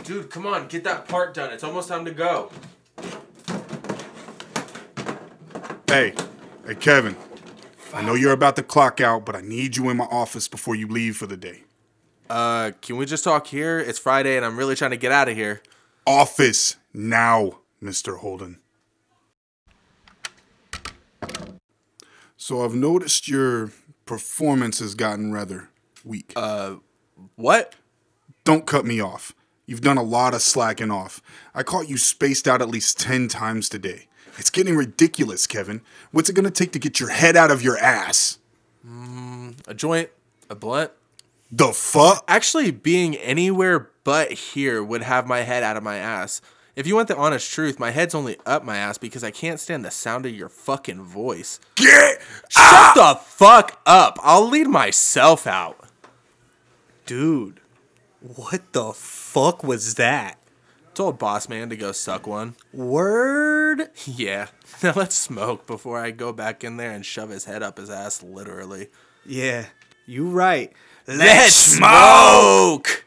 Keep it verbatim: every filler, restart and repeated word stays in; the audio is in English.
Dude, come on, get that part done. It's almost time to go. Hey, hey, Kevin. I know you're about to clock out, but I need you in my office before you leave for the day. Uh, can we just talk here? It's Friday and I'm really trying to get out of here. Office now, Mister Holden. So I've noticed your performance has gotten rather weak. Uh, what? Don't cut me off. You've done a lot of slacking off. I caught you spaced out at least ten times today. It's getting ridiculous, Kevin. What's it gonna take to get your head out of your ass? Mm, a joint? A blunt? The fuck? Actually, being anywhere but here would have my head out of my ass. If you want the honest truth, my head's only up my ass because I can't stand the sound of your fucking voice. Get Shut ah! the fuck up. I'll lead myself out. Dude, what the fuck was that? Told boss man to go suck one. Word? Yeah. Now let's smoke before I go back in there and shove his head up his ass, literally. Yeah, you right. Let's smoke!